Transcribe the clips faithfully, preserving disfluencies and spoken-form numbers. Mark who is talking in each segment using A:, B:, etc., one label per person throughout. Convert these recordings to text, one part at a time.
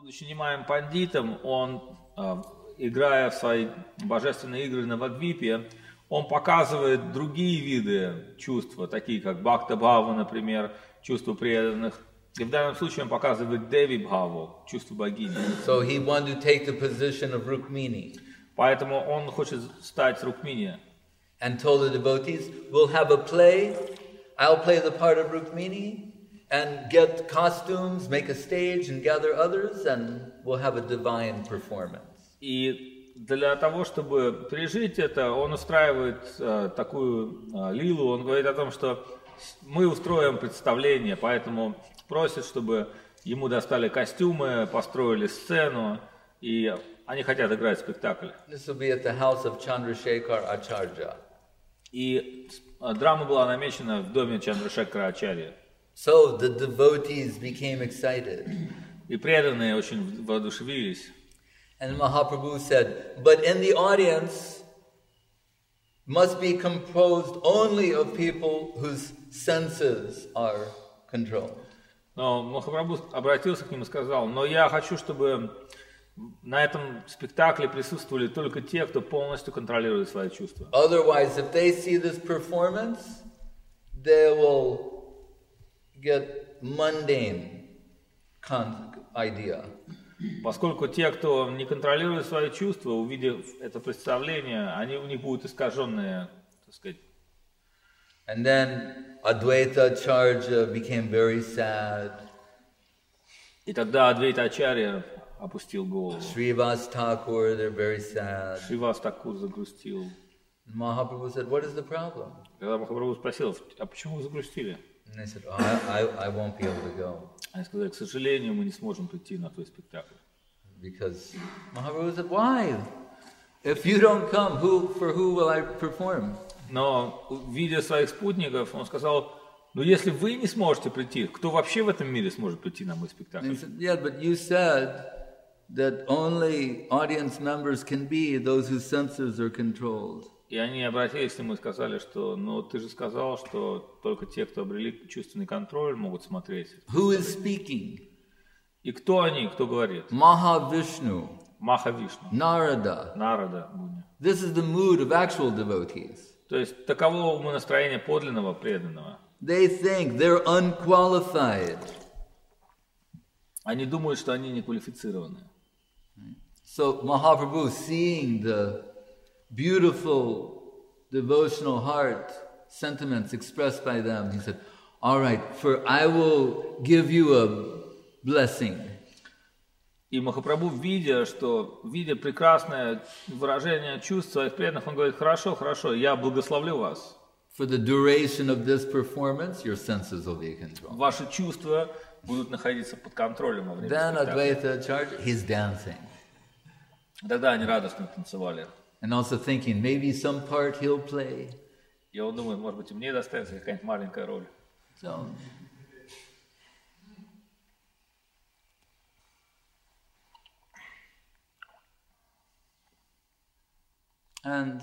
A: будучи немаем пандитом, он, играя в свои божественные игры на Вадвипе, он показывает другие виды чувства, такие как бхакта-бхава, например, чувство преданных. И в данном случае он показывает деви-бхаву, чувство богини.
B: So he wanted to take the position of Rukmini.
A: Поэтому он хочет стать Рукмини.
B: And told the devotees, we'll have a play, I'll play the part of Rukmini, and get costumes, make a stage, and gather others, and we'll have a divine performance.
A: И для того, чтобы пережить это, он устраивает э, такую э, лилу, он говорит о том, что мы устроим представление, поэтому просит, чтобы ему достали костюмы, построили сцену, и они хотят играть спектакль.
B: This will be at the house of Chandrasekhar Acharya.
A: И драма была намечена в доме Чандрашекара Ачарьи.
B: So the devotees became excited.
A: И преданные очень воодушевились.
B: And Mahaprabhu said, but in the audience must be composed only of people whose senses are controlled.
A: Но Махапрабху обратился к ним и сказал, но я хочу, чтобы на этом спектакле присутствовали только те, кто полностью контролирует свои чувства.
B: Otherwise, if they see this performance, they will get mundane idea.
A: Поскольку те, кто не контролирует свои чувства, увидев это представление, они у них будут искаженные, так сказать.
B: And then Advaita Acharya became very sad.
A: И тогда Адвайта Ачарья опустил голову.
B: Srivas Thakur, they're very sad.
A: Шривас Такур загрустил.
B: Mahaprabhu said, what is the problem?
A: Когда Махапрабху спросил, а почему вы загрустили?
B: And they said, oh, I, I, I won't be able to go.
A: Они сказали, к сожалению, мы не сможем прийти на твой спектакль.
B: Because Mahaprabhu said, why? If you don't come, who, for who will I perform?
A: Но, видя своих спутников, он сказал, ну если вы не сможете прийти, кто вообще в этом мире сможет прийти на мой спектакль?
B: And he said, yeah, but you said that only audience members can be those whose senses are controlled.
A: И они обратились к нему и сказали, что, ну ты же сказал, что только те, кто обрели чувственный контроль, могут смотреть.
B: Who is speaking?
A: И кто они, кто говорит?
B: Mahavishnu,
A: Махавишну,
B: Narada.
A: Нарада, Муни.
B: This is the mood of actual devotees.
A: То есть таково умонастроение подлинного преданного.
B: They think they're unqualified.
A: Они думают, что они не квалифицированы.
B: So Mahaprabhu, seeing the beautiful devotional heart sentiments expressed by them, he said, all right, for I will give you a blessing.
A: И Махапрабху, видя, что, видя прекрасное выражение чувств своих преданных, он говорит, хорошо, хорошо, я благословлю вас.
B: For the duration of this performance, your senses will be controlled.
A: Ваши чувства будут находиться под контролем во время
B: Then
A: спектакля.
B: Advaita Acharya, he's dancing.
A: Тогда они радостно танцевали.
B: And also thinking, maybe some part he'll play.
A: И он думает, может быть, и мне достанется какая-нибудь маленькая роль.
B: So, and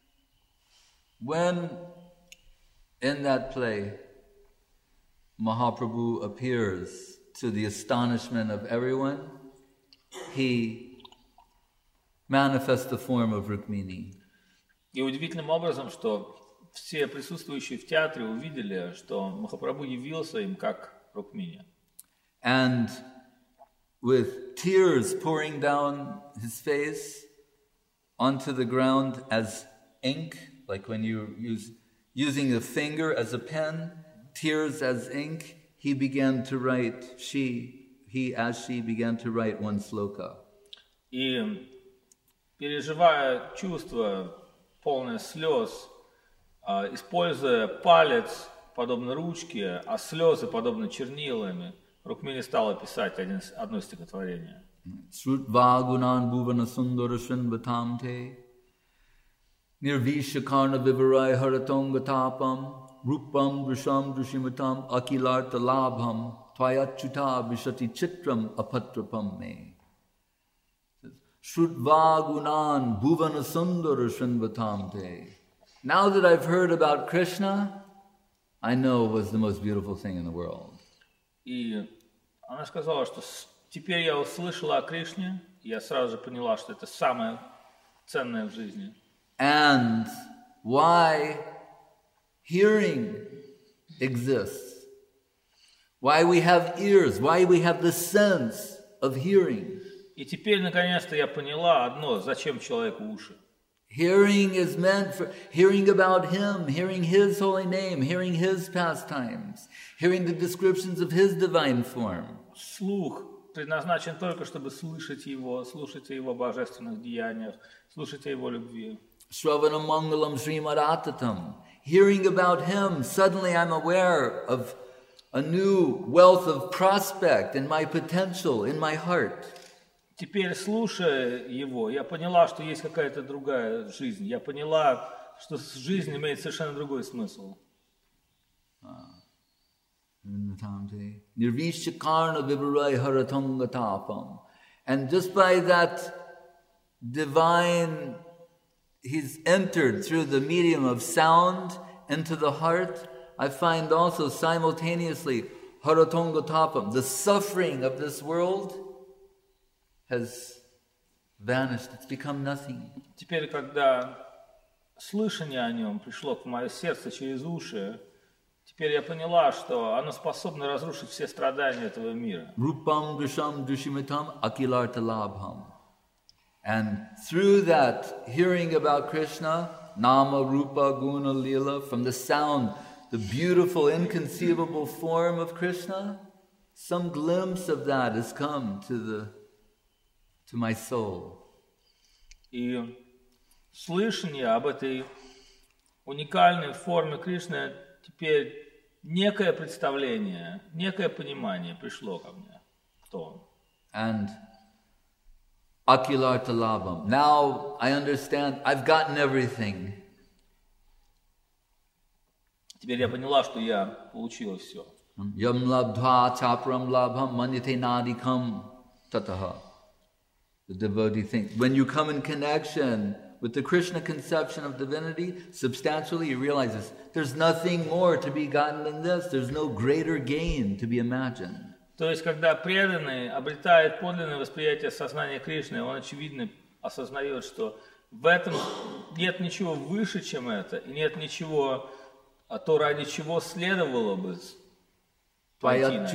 B: when in that play Mahaprabhu appears to the astonishment of everyone, he manifests the form of Rukmini.
A: И удивительным образом, что все присутствующие в театре увидели, что Махапрабху явился им как Рукмини.
B: And with tears pouring down his face onto the ground as ink, like when you use using a finger as a pen, tears as ink, he began to write, she, he as she began to write one sloka.
A: И переживая чувство, полное слез, используя палец, подобно ручке, а слезы, подобно чернилами, Рукмини стала писать один, одно стихотворение.
B: Srutvagunan bhuvana sundara srinvatamte nirvishakarna vivarai haratongatapam rupam drisham drishimatam akilarta labham tvayachuta vishati chitram apatrapam me. Srutvagunan bhuvana sundara srinvatamte. Now that I've heard about Krishna, I know it was the most beautiful thing in the world.
A: И она сказала, что теперь я услышала о Кришне, и я сразу же поняла, что это самое ценное в жизни.
B: And why hearing exists. Why we have ears, why we have the sense of hearing.
A: И теперь, наконец-то, я поняла одно, зачем человеку уши.
B: Hearing is meant for hearing about Him, hearing His holy name, hearing His pastimes, hearing the descriptions of His divine form.
A: Слух предназначен только, чтобы слышать Его, слушать о Его божественных деяниях, слушать о Его любви.
B: Shravana Mangalam Srimad Atatam. Hearing about Him, suddenly I'm aware of a new wealth of prospect in my potential, in my heart.
A: Теперь, слушая Его, я поняла, что есть какая-то другая жизнь. Я поняла, что жизнь имеет совершенно другой смысл.
B: Nirvishakarna vivarai haratangatapam. And just by that divine, He's entered through the medium of sound into the heart. I find also simultaneously haratangatapam, the suffering of this world has vanished. It's become nothing.
A: Теперь, когда слышание о Нем пришло в мое сердце через уши, теперь я поняла, что оно способно разрушить все страдания этого мира.
B: Rupam drisham drishimitam akilartalabham. And through that hearing about Krishna, Nama, Rupa, Guna, Lila, from the sound, the beautiful, inconceivable form of Krishna, some glimpse of that has come to the to my soul.
A: И слышание об этой уникальной форме Кришны теперь некое представление, некое понимание пришло ко мне. Кто он?
B: And Akilartalabham. Now I understand, I've gotten everything.
A: Теперь я поняла, что я получила все.
B: Yam labdha chapram labham manyate nadikam tataha. The devotee thinks, when you come in connection with the Krishna conception of divinity, substantially you realize this, there's nothing more to be gotten than this. There's no greater gain to be imagined.
A: То есть, когда преданный обретает подлинное восприятие сознания Кришны, он очевидно осознает, что в этом нет ничего выше, чем это, и нет ничего, а то, ради чего следовало бы пойти на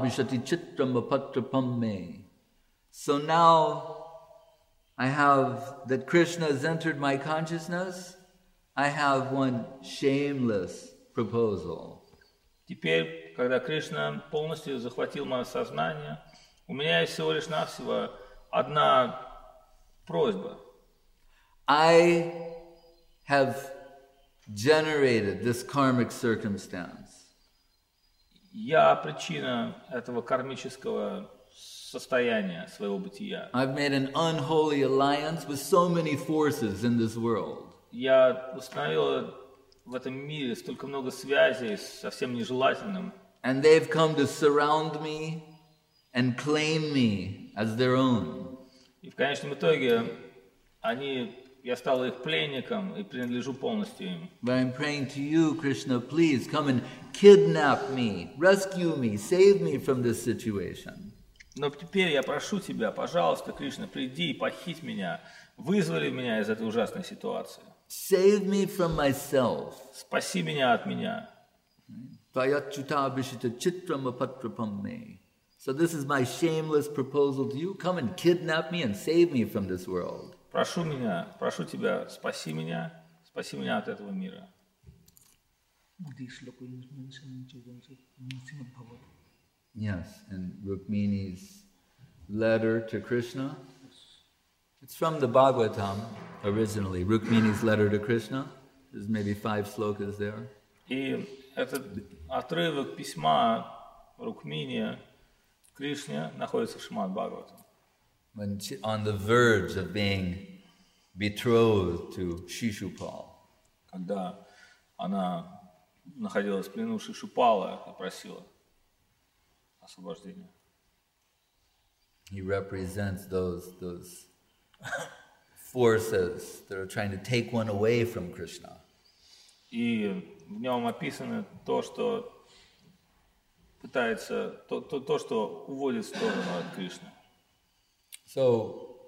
A: это.
B: So now I have that Krishna has entered my consciousness. I have one shameless proposal.
A: Теперь, когда Кришна полностью захватил мое сознание, у меня есть всего лишь навсего одна просьба.
B: I have generated this karmic circumstance.
A: Я причина этого кармического состояния своего бытия.
B: I've made an unholy alliance with so many forces in this world.
A: Я установил в этом мире столько много связей с совсем нежелательным.
B: And they've come to surround me and claim me as their own.
A: И в конечном итоге они, я стал их пленником и принадлежу полностью им.
B: But I'm praying to you, Krishna, please come and kidnap me, rescue me, save me from this situation.
A: Но теперь я прошу тебя, пожалуйста, Кришна, приди и похить меня, вызволи меня из этой ужасной ситуации.
B: Save me from myself.
A: Спаси меня от меня.
B: So this is my shameless proposal to you. Come and kidnap me and save me from this world.
A: Прошу меня, прошу тебя, спаси меня, спаси меня от этого мира.
B: Yes, in Rukmini's letter to Krishna. It's from the Bhagavatam originally, Rukmini's letter to Krishna. There's maybe five slokas there.
A: И этот отрывок письма Рукмини Кришне находится в Шримад Бхагаватам.
B: When she, on the verge of being betrothed to Shishupal.
A: Когда она находилась в плену Шишупала и просила освобождения.
B: He represents those those forces that are trying to take one away from Krishna.
A: И в нем описано то, что пытается, то, то, то, что уводит в сторону от Кришны.
B: So,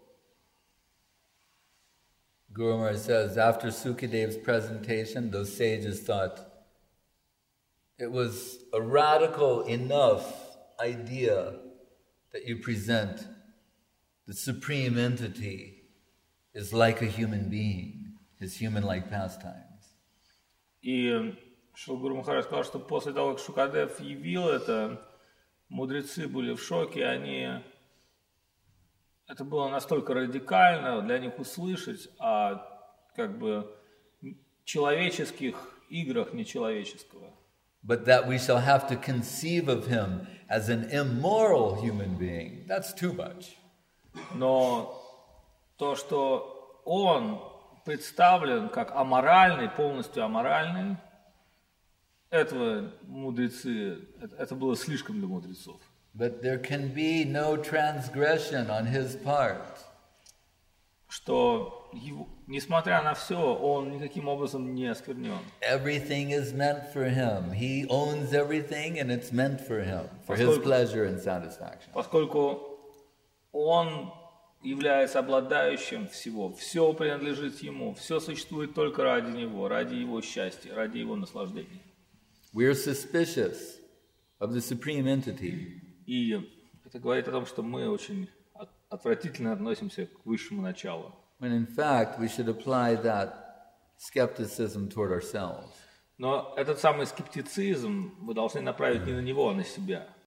B: Guru Maharaj says, after Sukadev's presentation, those sages thought it was a radical enough idea that you present the supreme entity is like a human being, his human-like pastimes.
A: И Шрила Гуру Махарадж сказал, что после того, как Шукадев явил это, мудрецы были в шоке, они... Это было настолько радикально для них услышать о как бы человеческих играх нечеловеческого.
B: But that we shall have to conceive of him as an immoral human being, that's too much.
A: Но то, что он представлен как аморальный, полностью аморальный, этого мудрецы, это было слишком для мудрецов.
B: But there can be no transgression on his part.
A: Что, его, несмотря на все, он никаким образом не осквернен.
B: Everything is meant for him. He owns everything and it's meant for him, for his pleasure and satisfaction.
A: Поскольку он является обладающим всего, все принадлежит ему, все существует только ради него, ради его счастья, ради его наслаждения.
B: We are suspicious of the supreme entity.
A: И это говорит о том, что мы очень отвратительно относимся к высшему началу.
B: When in fact we should apply that skepticism toward ourselves.
A: Но этот самый скептицизм мы должны направить не на него, а на себя.